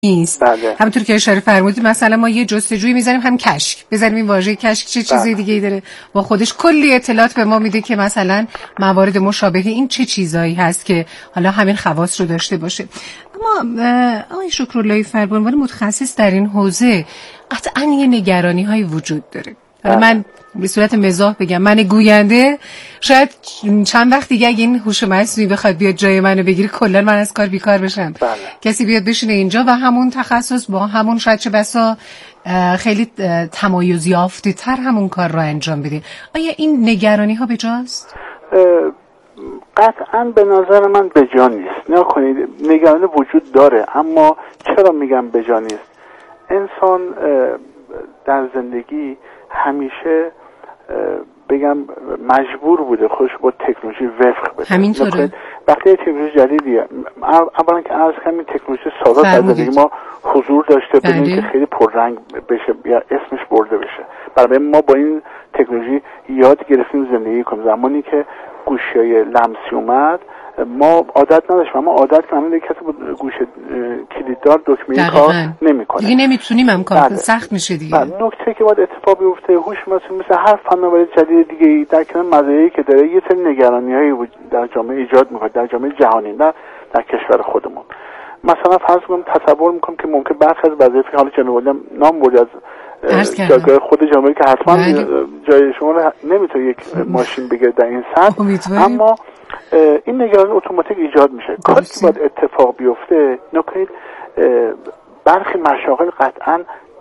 نیست. همونطور که اشاره فرمودید مثلا ما یه جستجویی می‌ذاریم هم کشک بزنیم این واژه کشک چه چیزی دیگه‌ای داره با خودش کلی اطلاعات به ما میده که مثلا موارد مشابه این چه چیزایی هست که حالا همین خواص رو داشته باشه. اما آقای شکراللهی فر به عنوان متخصص در این حوزه قطعاً یه نگرانی‌های وجود داره. من به صورت مزاح بگم من گوینده شاید چند وقت دیگه اگه این هوش مصنوعی بخواد بیاد جای منو بگیره کلا من از کار بیکار بشم. کسی بیاد بشینه اینجا و همون تخصص با همون شاید چه بسا خیلی تمایز یافته تر همون کار رو انجام بده. آیا این نگرانی ها بجاست؟ قطعا به نظر من بجا نیست. نکنید نگرانی وجود داره، اما چرا میگم بجا نیست؟ انسان در زندگی همیشه بگم مجبور بوده خودش با تکنولوژی وفق بده. همینطوره. وقتی تکنولوژی جدیدیه اولا که عرض کنم این تکنولوژی سالات در زندگی ما حضور داشته بدون که خیلی پررنگ بشه یا اسمش برده بشه. برای ما با این تکنولوژی یاد گرفتیم زندگی کنیم. زمانی که گوشی‌های لمسی اومد ما عادت نداشتیم، اما عادت کردیم کسی با گوش کلیددار دکمه کار نمیکنه دیگه نمیتونیم هم کار سخت میشه دیگه. نکته که باید اتفاق بیفته هوش مصنوعی مثل هر فناوری جدید دیگه در کنار مزایایی که داره یه سری نگرانی‌هایی در جامعه ایجاد میکنه، در جامعه جهانی نه در کشور خودمون. مثلا فرض کنم تصور میکنم که ممکن برخی از وظایفی حالا جناب نام برد از جایگاه خود جامعه که حتما جای شما رو نمیتونه یک ماشین بگیره در این سطح، اما این نگرانی اتوماتیک ایجاد میشه. کاری که باید اتفاق بیفته نکنید برخی مشاغل قطعا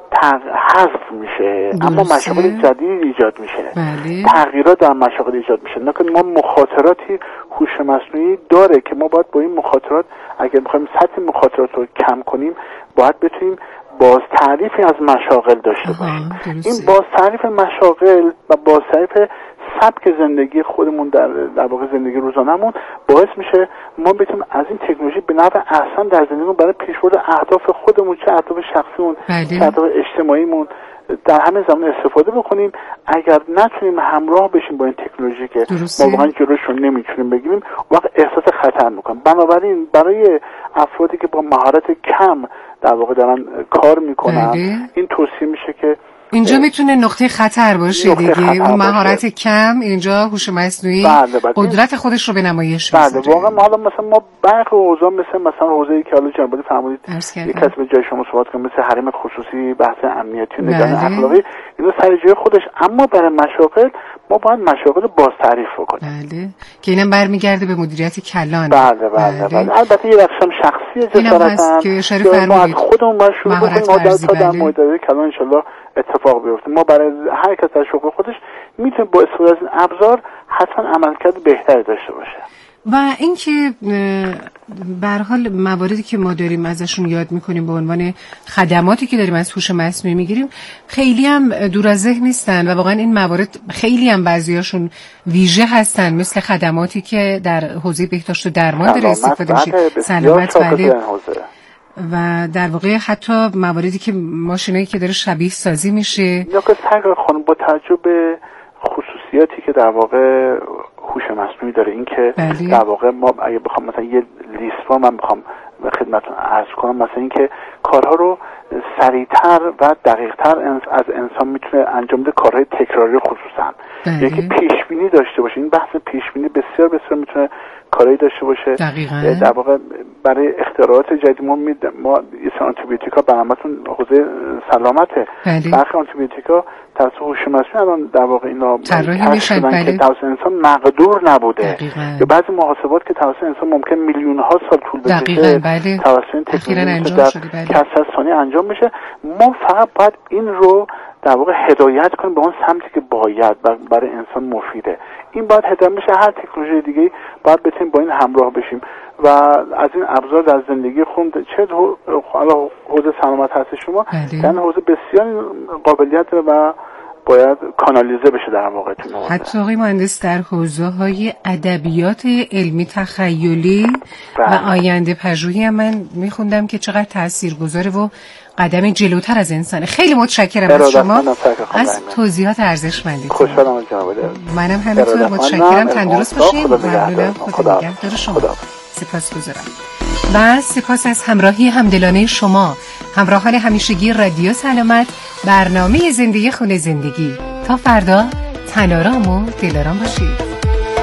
حذف میشه اما مشاغل جدید ایجاد میشه. تغییرات در مشاغل ایجاد میشه. نکنید ما مخاطراتی هوش مصنوعی داره که ما باید با این مخاطرات اگر میخوایم سطح مخاطرات رو کم کنیم باید بتونیم باز تعریفی از مشاغل داشته باشیم. این باز تعریف مشاغل و باز تعریف سبک زندگی خودمون در واقع زندگی روزانمون باعث میشه ما بتونیم از این تکنولوژی به نحو احسن در زندگیمون برای پیشبرد اهداف خودمون چه اهداف شخصیمون چه اهداف اجتماعیمون در همه زمان استفاده بکنیم. اگر نتونیم همراه بشیم با این تکنولوژی که ما واقعا جلوشون نمیتونیم بگیریم وقت احساس خطر میکنیم. بنابراین برای افرادی که با مهارت کم در واقع دارن کار میکنن این توصیه میشه که اینجا میتونه نقطه خطر باشه دیگه. اون مهارت کم اینجا هوش مصنوعی قدرت خودش رو به نمایش میذاره. بله واقعا حالا مثلا ما برخی اوضاع مثلا حوزه‌ای که حالا جناب فرمودید یک کسی به جای شما صحبت کنه مثل حریم خصوصی، بحث امنیتی و نگران اخلاقی اینا سر جای خودش، اما برای مشاغل ما باید مشاغل باز تعریف کنیم. بله که اینم برمیگرده به مدیریت کلان. بله. البته یه بخشم شخصی جسارتن که اشاره فرمودید خودمون باید شروع کنیم تا در مدیریت کلان ان شاءالله اتفاق بیفته. ما برای هر کس در شغل خودش میتونه با استفاده از این ابزار حتما عملکرد بهتری داشته باشه. و اینکه به هر حال مواردی که ما داریم ازشون یاد میکنیم به عنوان خدماتی که داریم از هوش مصنوعی میگیریم خیلی هم دور از ذهن نیستن و واقعا این موارد خیلی هم بعضیاشون ویژه هستن، مثل خدماتی که در حوزه بهداشت و درمان داره استفاده میشه. سلامت و در واقع حتی مواردی که ماشینایی که داره شبیه سازی میشه. یا که خانم با توجه به خصوصیاتی که در واقع هوش مصنوعی داره این که در واقع ما اگه بخوام مثلا یه لیست من بخوام خدمتتون عرض کنم مثلا این که کارها رو سریعتر و دقیقتر از انسان میتونه انجام بده، کارهای تکراری خصوصا یکی پیش بینی داشته باشه. این بحث پیش بینی بسیار بسیار میتونه کاری داشته باشه. در واقع برای اختراعات جدید ما آنتی بیوتیکا برنامه‌تون حوزه سلامته. برخی آنتی بیوتیکا توسط هوش مصنوعی الان در واقع اینا کشف شدن که توسط انسان مقدور نبوده. یا بعضی محاسبات که توسط انسان ممکن میلیون ها سال طول بکشه توسط این تکنولوژی در کسر ثانیه انجام میشه. ما فقط باید این رو در واقع هدایت کنیم به اون سمتی که باید برای انسان مفیده. این باید هدایت بشه. هر تکنولوژی دیگه باید بتونیم با این همراه بشیم و از این ابزار در زندگی خود چه حالا حوزه سلامت هست شما در حوزه بسیار قابلیت داره و باید کانالیزه بشه در واقع. حتی آقای مهندس در حوزه‌های ادبیات علمی تخیلی و آینده پژوهی هم من میخوندم که چقدر تاثیرگذاره و قدم جلوتر از انسانه. خیلی متشکرم از شما از توضیحات ارزشمندی. خوشحالم از جناب. منم همینطور متشکرم. تندرست باشید. ممنونم. خدا نگهدار شما. سپاسگزارم. و سپاس از همراهی همدلانه شما، همراهان همیشگی رادیو سلامت، برنامه زندگی خونه زندگی. تا فردا تن‌آرام و دل‌آرام باشید.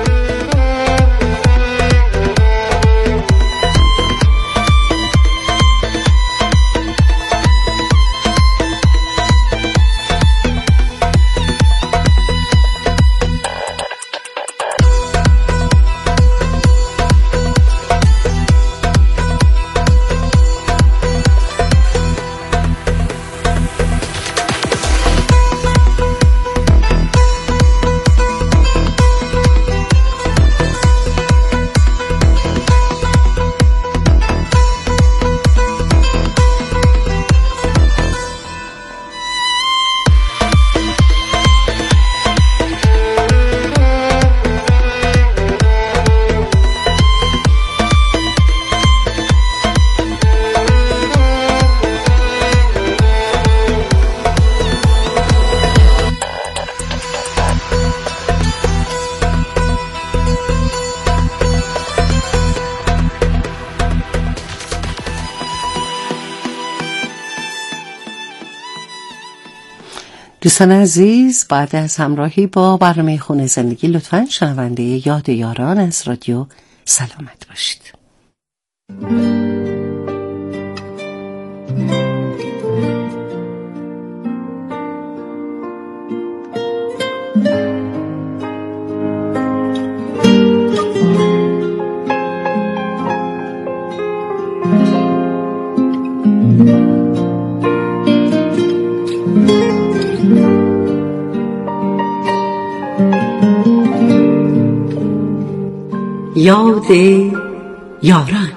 دوستان عزیز، بعد از همراهی با برنامه خونه زندگی لطفاً شنونده یاد یاران از رادیو سلامت باشید. یاد یاران.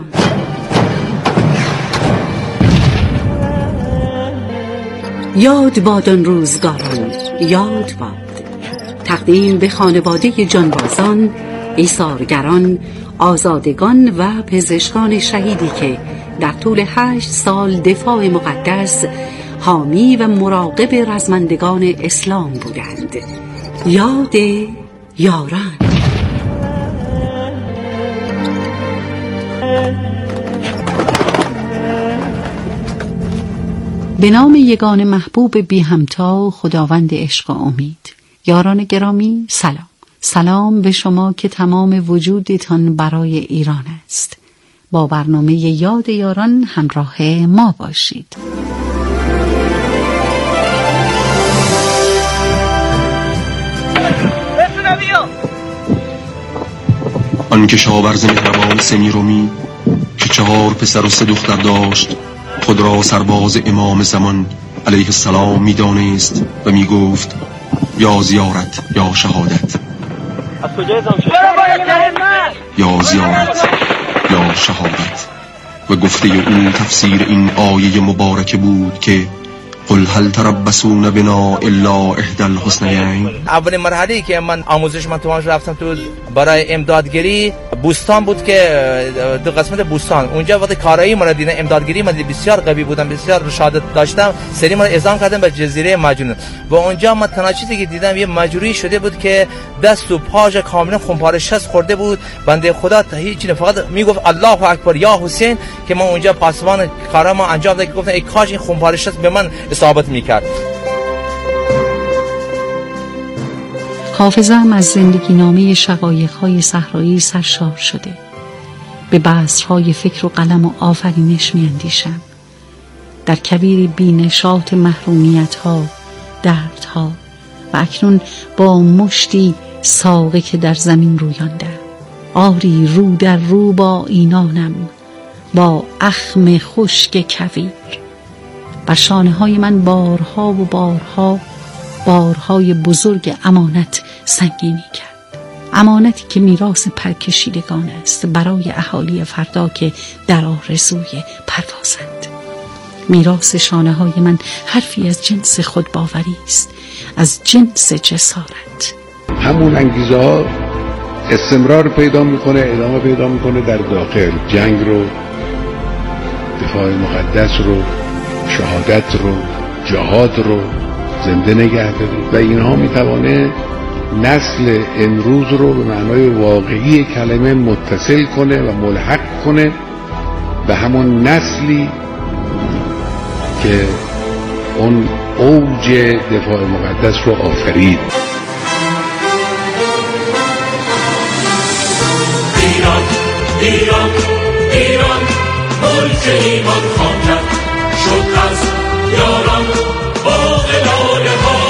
یاد باد آن روزگاران، یاد باد. تقدیم به خانواده جانبازان، ایثارگران، آزادگان و پزشکان شهیدی که در طول 8 سال دفاع مقدس، حامی و مراقب رزمندگان اسلام بودند. یاد یاران. به نام یگان محبوب بی همتا، خداوند عشق و امید. یاران گرامی، سلام. سلام به شما که تمام وجودتان برای ایران است. با برنامه یاد یاران همراه ما باشید. آن کشاورز مهربان سمیرومی که 4 پسر و 3 دختر داشت، خود را سرباز امام زمان علیه السلام می دانست و می گفت یا زیارت یا شهادت، یا زیارت یا شهادت. و گفته او تفسیر این آیه مبارکه بود که قل هل تربصون بنا الا احدى الحسنیین. اولین مرحله‌ای که من آموزش من تو رفتم تو برای امدادگیری بوستان بود که دو قسمت بوستان، اونجا وقتی کارایی من دیدم امدادگیری من بسیار قوی بودم، بسیار رشادت داشتم، سری من اعزام کردم به جزیره مجنون و اونجا من تنها چیزی که دیدم یه مجروحی شده بود که دست و پاش کاملا خونپاره شست خورده بود. بنده خدا هیچ نه، فقط میگفت الله اکبر یا حسین که من اونجا پاسبان کارا ما انجام دادم که گفتم ای کاش این خونپاره شست به من اصابت میکرد. حافظم از زندگی نامه شقایق‌های صحرایی سرشار شده. به بذرهای فکر و قلم و آفرینش می‌اندیشم. در کویر بی‌نشاط محرومیت‌ها، دردها و اکنون با مشتی ساقه که در زمین رویانده. آری رو در رو با اینانم، با اخم خشک کویر. بر شانه‌های من بارها و بارهای بزرگ امانت سنگینی کرد. امانتی که میراث پرکشیدگان است برای اهالی فردا که در آرزوی پروازند. میراث شانه‌های من حرفی از جنس خودباوری است، از جنس جسارت. همون انگیزه ها استمرار پیدا میکنه، ادامه پیدا میکنه در داخل. جنگ رو، دفاع مقدس رو، شهادت رو، جهاد رو زنده نگه دارید و اینها میتوانه نسل امروز رو به معنای واقعی کلمه متصل کنه و ملحق کنه به همون نسلی که اون اوج دفاع مقدس رو آفرید. ایران ایران ایران ملک ایمان خواندن شد از یاران باغ لاله ها.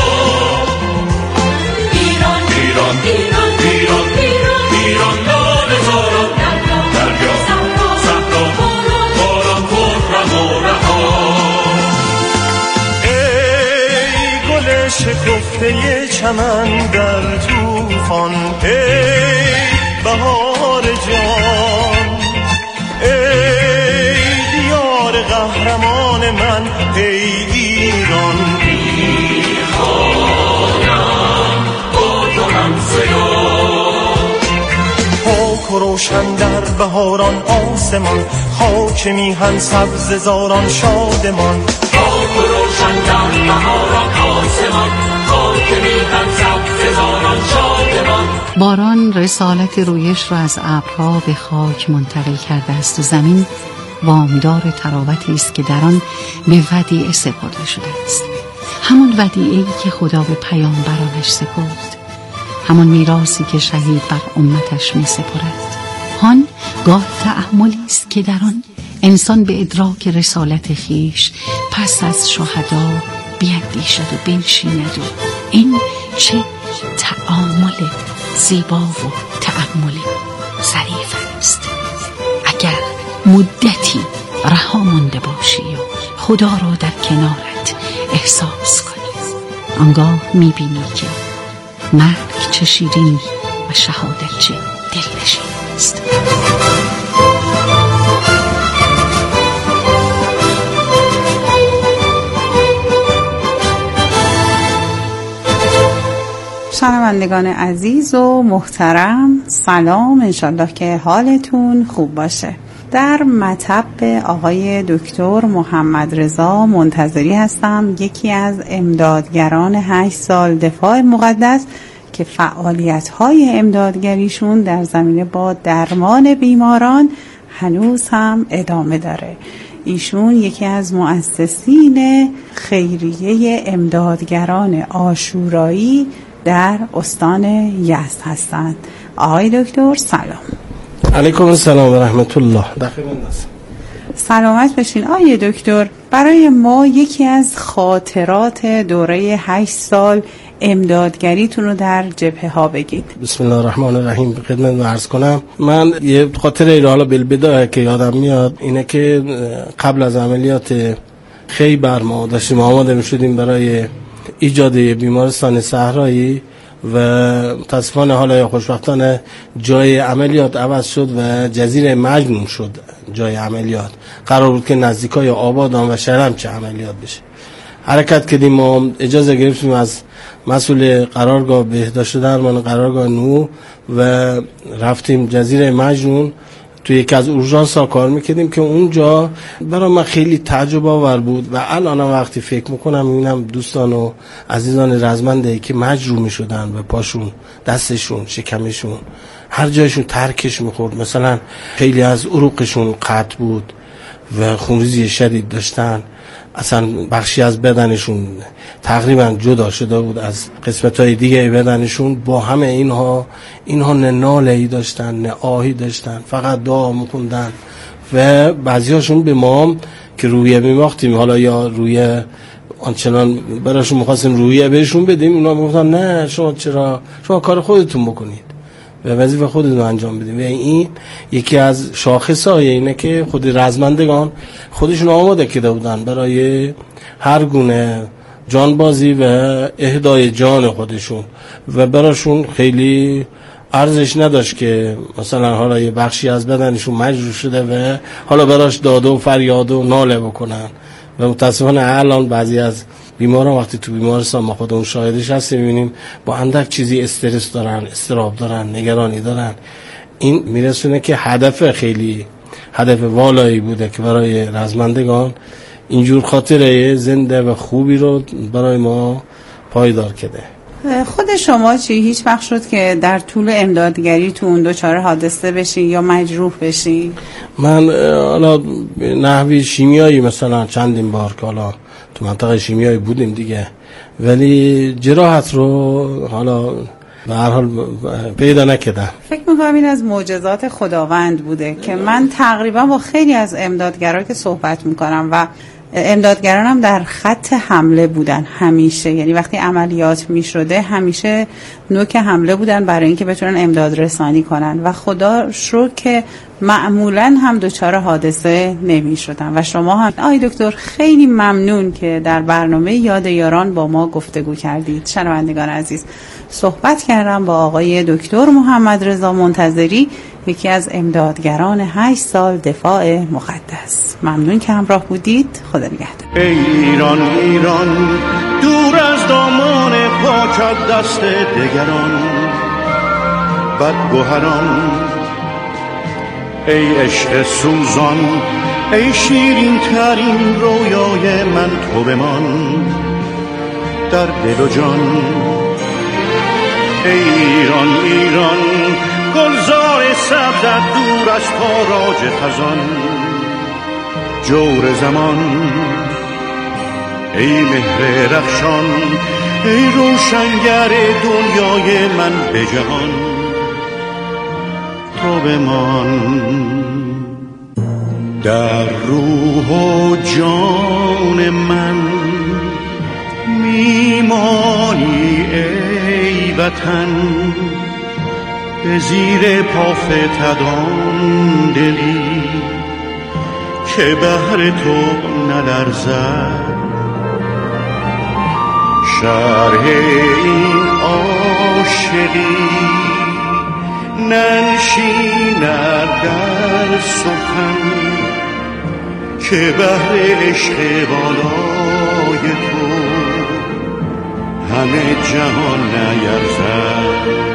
ایران ایران ایران ایران ایران لاله زاران دریا صحرا باران خرم و رها. ای گل شکفته چمن در طوفان، ای بهار جان، ای دیار قهرمان من، ای ایران. میخوانم با تو هم صدا، پاک و روشن در بهاران آسمان، خاک میهن سبز زاران شادمان. پاک و روشن در بهاران آسمان، خاک میهن سبز زاران شادمان. باران رسالت رویش را از ابرها به خاک منتقل کرده است و زمین وامدار تراوتی است که در آن به ودیعه سپرده شده است. همان ودیعه‌ای که خدا به پیامبرانش سپرد، همان میراثی که شهید بر امتش می سپرد. آن گاه تأملی است که در آن انسان به ادراک رسالت خیش پس از شهدا بیندیشد و بنشیند و این چه تأمل زیبا و تأمل ظریف است. اگر مدتی رها مانده باشی و خدا را در کنارت احساس کنی، آنگاه میبینی که مرگ چه شیرین و شهادت چه دلنشین است. شنوندگان عزیز و محترم، سلام، انشالله که حالتون خوب باشه. در مطب آقای دکتر محمد رضا منتظری هستم، یکی از امدادگران 8 سال دفاع مقدس که فعالیت‌های امدادگریشون در زمینه با درمان بیماران هنوز هم ادامه داره. ایشون یکی از مؤسسین خیریه امدادگران عاشورایی در استان یزد هستند. آقای دکتر سلام. علیکم السلام و رحمت الله. سلامت بشین. آقای دکتر، برای ما یکی از خاطرات دوره 8 سال امدادگریتون رو در جبهه ها بگید. بسم الله الرحمن الرحیم. خدمت عرض کنم، من یه خاطره ای حالا بالبدایه که یادم میاد اینه که قبل از عملیات خیبر ما داشتیم آماده میشدیم برای ایجاد بیمارستان صحرایی و متاسفانه حالا یا خوشبختانه جای عملیات عوض شد و جزیره مجنون شد جای عملیات. قرار بود که نزدیکای آبادان و شرمچه عملیات بشه. حرکت کردیم، ما اجازه گرفتیم از مسئول قرارگاه بهداشت درمان قرارگاه نو و رفتیم جزیره مجنون. توی یکی از اورژانس ها کار میکردیم که اونجا برای من خیلی تعجب آور بود و الان وقتی فکر میکنم میبینم دوستان و عزیزان رزمنده که مجروح میشدن و پاشون، دستشون، شکمشون، هر جایشون ترکش میخورد. مثلا خیلی از عروقشون قطع بود و خونریزی شدید داشتن. اصلا بخشی از بدنشون تقریبا جدا شده بود از قسمت‌های دیگه بدنشون. با همه اینها نه ناله‌ای داشتن نه آهی داشتن، فقط دعا می‌خوندن و بعضی‌هاشون به ما که رویه می‌باختیم، حالا یا رویه آنچنان براشون می‌خواستیم رویه بهشون بدیم، اونا می‌گفتن نه شما کار خودتون بکنید و وظیفه خودتون انجام بدید. و این یکی از شاخص‌های اینه که خود رزمندگان خودشون آماده کرده بودن برای هر گونه جانبازی و اهدای جان خودشون و براشون خیلی ارزش نداشت که مثلا حالا یه بخشی از بدنشون مجروح شده و حالا براش داد و فریاد و ناله بکنن. و متاسفانه الان بعضی از بیماران وقتی تو بیمارستان ما خودمون شاهدش هستیم می‌بینیم با اندک چیزی استرس دارن، اضطراب دارن، نگرانی دارن. این میرسونه که خیلی هدف والایی بوده که برای رزمندگان اینجور خاطره زنده و خوبی رو برای ما پایدار کرده. خود شما چی؟ هیچ وقت شد که در طول امدادگریتون دچار حادثه بشین یا مجروح بشین؟ من حالا نحوی شیمیایی مثلا چندین بار که حالا تو منطقه شیمیایی بودیم دیگه، ولی جراحت رو حالا به هر حال پیدا نکردم. فکر میکنم این از معجزات خداوند بوده که من تقریبا با خیلی از امدادگرا که صحبت میکنم و امدادگران هم در خط حمله بودن همیشه، یعنی وقتی عملیات میشده همیشه نوک حمله بودن برای اینکه بتونن امداد رسانی کنن و خدا شکر که معمولا هم دچار حادثه نمیشدن. و شما هم آی دکتر خیلی ممنون که در برنامه یاد یاران با ما گفتگو کردید. شنوندگان عزیز، صحبت کردم با آقای دکتر محمد رضا منتظری، یکی از امدادگران 8 سال دفاع مقدس. ممنون که همراه بودید. خدا نگهدار. ای ایران ایران دور از دامان پاکت دست دگران بدگوهران، ای عشق سوزان ای شیرین ترین رویای من تو بمان در دل و جان. ای ایران ایران گلزار سبزت دور از تاراج خزان جور زمان، ای مهر رخشان ای روشنگر دنیای من به جهان تو بمان در روح و جان من میمانی ای وطن به زیر پا فتدان دلی که بهر تو نلرزد شرح این عاشقی ننشیند در سخن که بهر عشق بالای تو همه جهان نیرزد.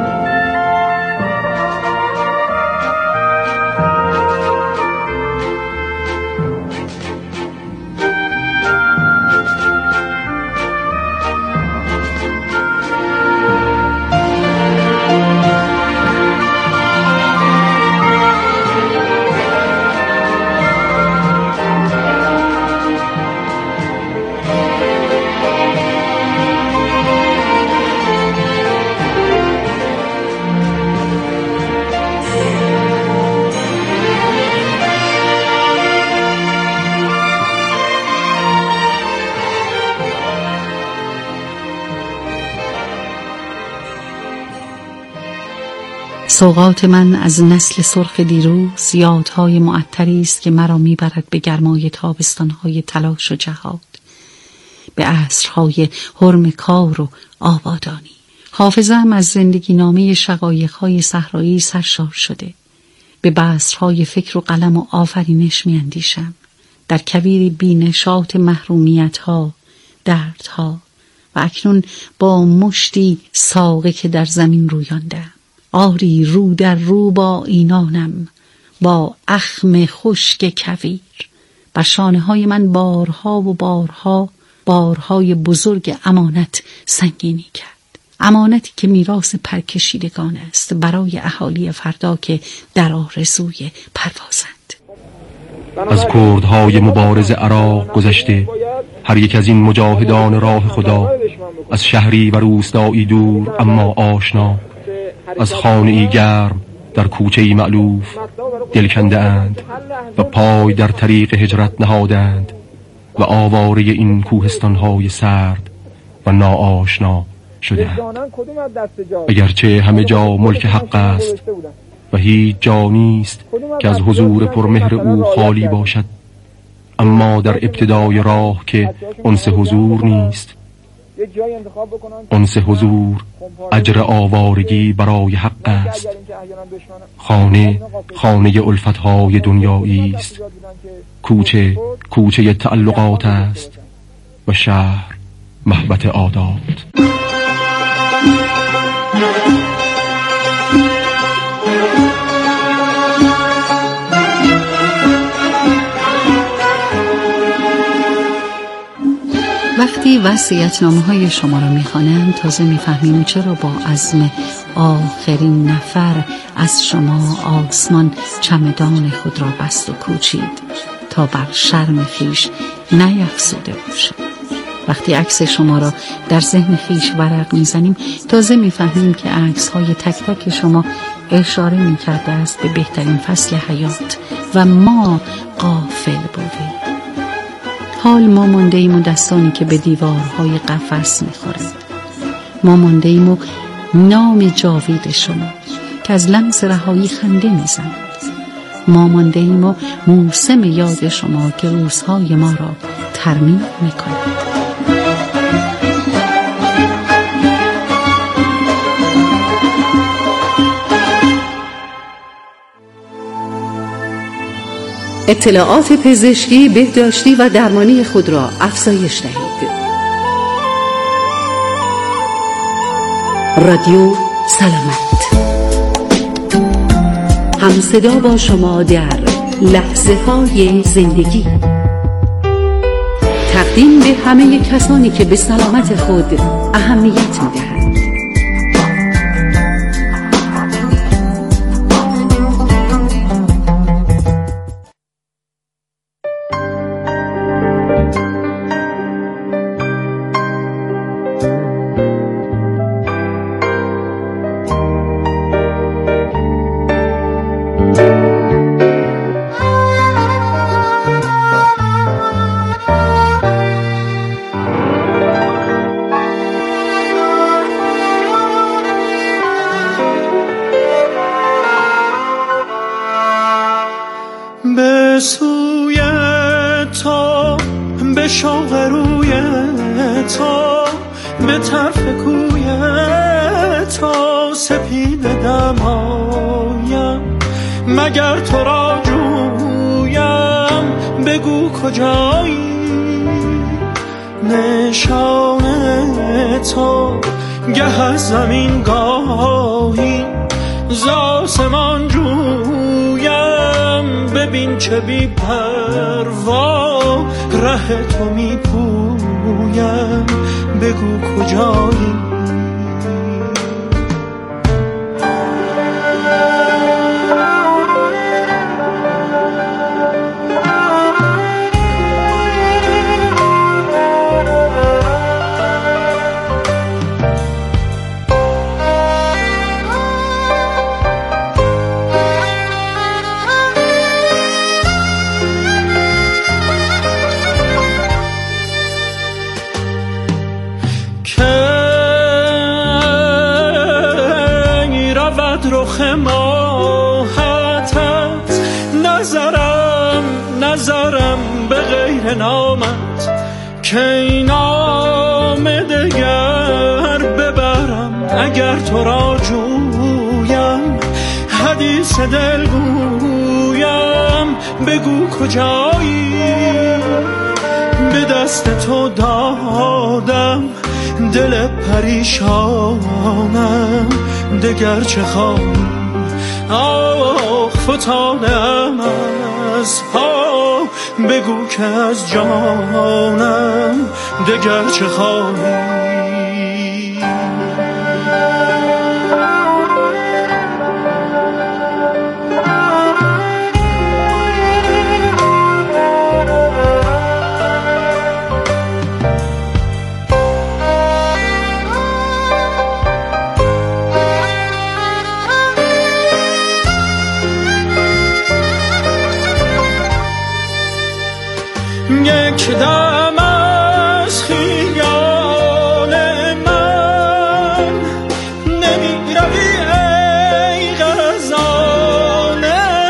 سوغات من از نسل سرخ دیروز یادهای معطری است که مرا میبرد به گرمای تابستانهای تلاش و جهاد، به عصرهای حرم کار و آبادانی. حافظه‌ام از زندگی نامه شقایق‌های صحرایی سرشار شده، به بذرهای فکر و قلم و آفرینش میاندیشم، در کویر بی‌نشاط محرومیت‌ها، دردها و اکنون با مشتی ساقه که در زمین رویاندم. آری رو در رو با اینانم با اخم خشک کویر، بر شانه‌های من بارها و بارها بارهای بزرگ امانت سنگینی کرد، امانتی که میراث پرکشیدگان است برای اهالی فردا که در آرزوی پروازند. از کردهای مبارز عراق گذشته هر یک از این مجاهدان راه خدا، از شهری و روستایی دور اما آشنا، از خانه‌ای گرم در کوچه‌ای مألوف دل کنده اند و پای در طریق هجرت نهادند و آواره این کوهستان‌های سرد و ناآشنا شدند. اگرچه همه جا ملک حق است و هیچ جا نیست که از حضور پرمهر او خالی باشد، اما در ابتدای راه که انس حضور نیست، انس حضور اجر آوارگی برای حق است. خانه الفتهای دنیایی است، کوچه تعلقات است و شهر محبت عادات. وقتی وصیت‌نامه‌های شما را می‌خوانم تازه می‌فهمیم چرا با عزم آخرین نفر از شما آسمان چمدان خود را بست و کوچید تا بر شرم خویش نیفزوده باشد. وقتی عکس شما را در ذهن خویش ورق می‌زنیم تازه می‌فهمیم که عکس‌های تک تک شما اشاره می‌کرده است به بهترین فصل حیات و ما غافل بودیم. حال ما مانده ایم و دستانی که به دیوارهای قفس می‌خورند. ما مانده ایم و نام جاوید شما که از لمس رهایی خنده می‌زند. ما مانده ایم و موسم یاد شما که روزهای ما را ترمیم می‌کند. اطلاعات پزشکی، بهداشتی و درمانی خود را افزایش دهید. رادیو سلامت، همصدا با شما در لحظه های زندگی. تقدیم به همه کسانی که به سلامت خود اهمیت می‌دهند. به سوی تو، به شوق روی تو، به طرف کوی تو سپید دمایم، مگر تو را جویم بگو کجایی. نشان تو گه از زمین گاهی ز آسمان جویم، ببین چه بی پروا ره تو می پویم، بگو کجایی. رخ ماهتت نظرم به غیر نامت، که این نام دگر ببرم اگر تو را جویم. حدیث دل گویم بگو کجایی. به دست تو دادم دل پریشانم، دگر چه خواهی. آخ فتادم از پا، بگو که از جانم دگر چه خواهی. یک دم از خیال من نمی روی ای غزال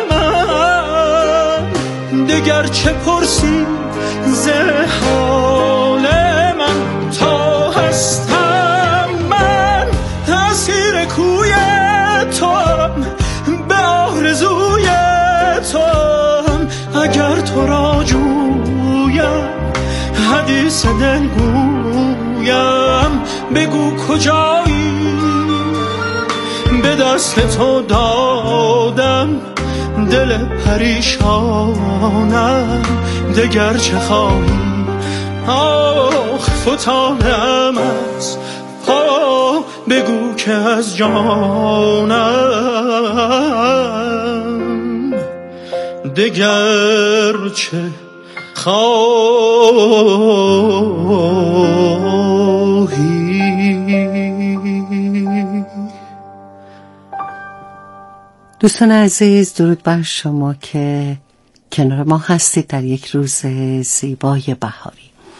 من، دگر چه پرسی ز حال من. تا هستم من اسیر کوی توام، به آرزوی توام، اگر تو را حدیث دل گویم بگو کجایی. به دست تو دادم دل پریشانم، دگر چه خواهی. آخ فتانم از پا بگو که از جانم دگر چه خواهی. دوستان عزیز، درود بر شما که کنار ما هستید در یک روز زیبای بهاری.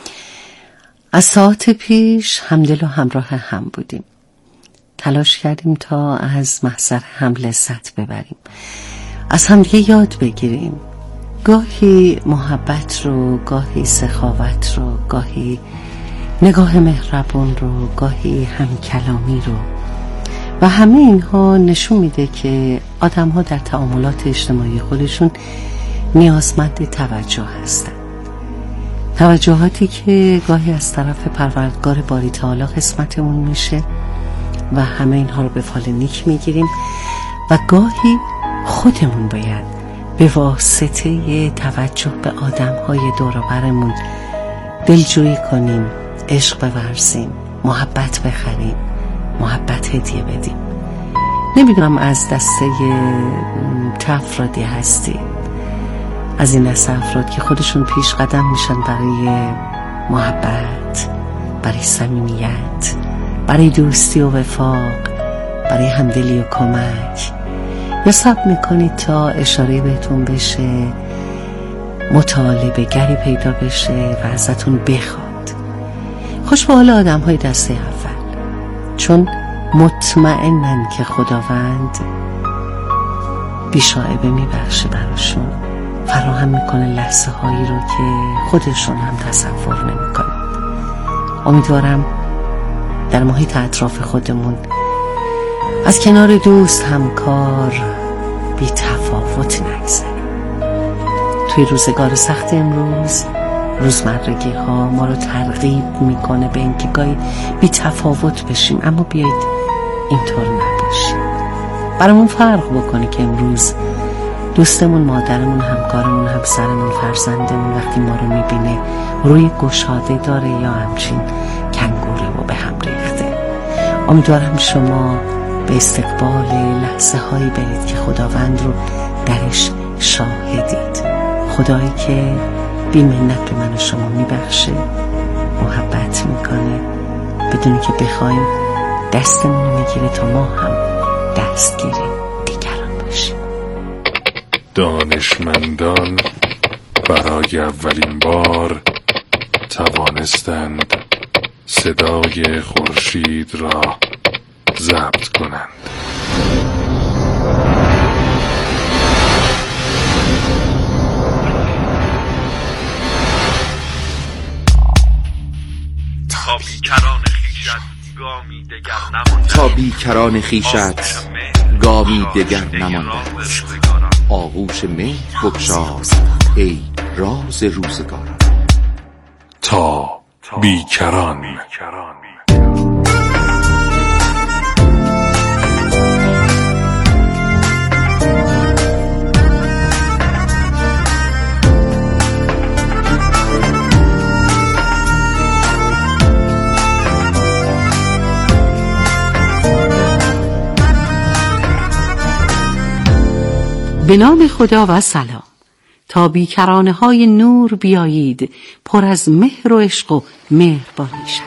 از ساعت پیش همدل و همراه هم بودیم، تلاش کردیم تا از محضر هم لذت ببریم، از همدیگه یاد بگیریم، گاهی محبت رو، گاهی سخاوت رو، گاهی نگاه مهربون رو، گاهی همکلامی رو. و همه اینها نشون میده که آدم ها در تعاملات اجتماعی خودشون نیازمند توجه هستن، توجهاتی که گاهی از طرف پروردگار باری تعالی قسمتمون میشه و همه اینها رو به فال نیک میگیریم و گاهی خودمون باید به واسطه توجه به آدم های دور و برمون دلجویی کنیم، عشق بورزیم، محبت بخریم، محبت هدیه بدیم. نمیدونم از دسته افرادی هستی، از این دسته افراد که خودشون پیش قدم میشن برای محبت، برای صمیمیت، برای دوستی و وفاق، برای همدلی و کمک، یا صبر میکنید تا اشاره بهتون بشه، مطالبه گری پیدا بشه و ازتون بخواد. خوش به حال آدم های دسته اول، چون مطمئنن که خداوند بیشایبه میبخشه براشون، فراهم میکنه لحظه هایی رو که خودشون هم تصور نمیکنن. امیدوارم در محیط اطراف خودمون از کنار دوست، همکار بی تفاوت نگذاریم. توی روزگار سخت امروز روزمرگی ها ما رو ترغیب میکنه به اینکه گاهی بی تفاوت بشیم، اما بیایید اینطور نباشیم. برامون فرق بکنه که امروز دوستمون، مادرمون، همکارمون، همسرمون، فرزندمون وقتی ما رو میبینه روی گشاده داره یا همچین کنگوره و به هم ریخته. امیدوارم شما به استقبال لحظه هایی برید که خداوند رو درش شاهدید، خدایی که بی منت به من و شما میبخشه، محبت میکنه، بدونی که بخوایم دستمون رو میگیره تا ما هم دستگیری دیگران باشیم. دانشمندان برای اولین بار توانستند صدای خورشید را ضبط کنند. تا بیکران خیشت گامی دگر نمانده، آغوش مهر بگشا ای راز روزگاران. تا بیکران. به نام خدا و سلام. تا بیکرانه های نور بیایید، پر از مهر و عشق و مهربانی شد.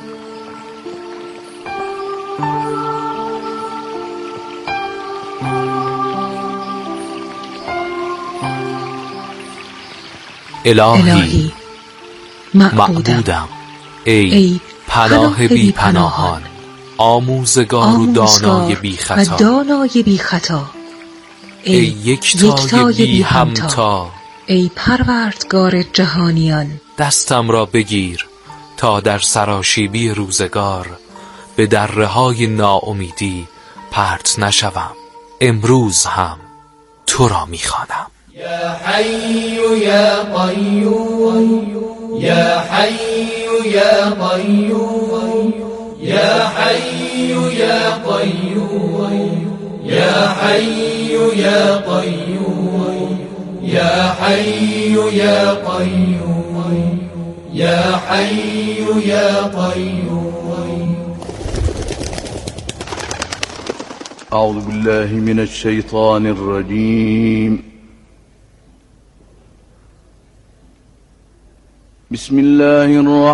الهی معبودم، ای پناه بی پناهان، آموزگار و دانای بی خطا، ای یکتای بی همتا، ای پروردگار جهانیان. دستم را بگیر تا در سراشیبی روزگار به دره‌های ناامیدی پرت نشوم. امروز هم تو را می‌خوانم. یا حی یا قیوم، یا حی یا قیوم، یا حی یا قیوم، یا حی یا قیوم، یا حی یا قیوم، يا حي يا قيوم. أعوذ بالله من الشيطان الرجيم. بسم الله الرحمن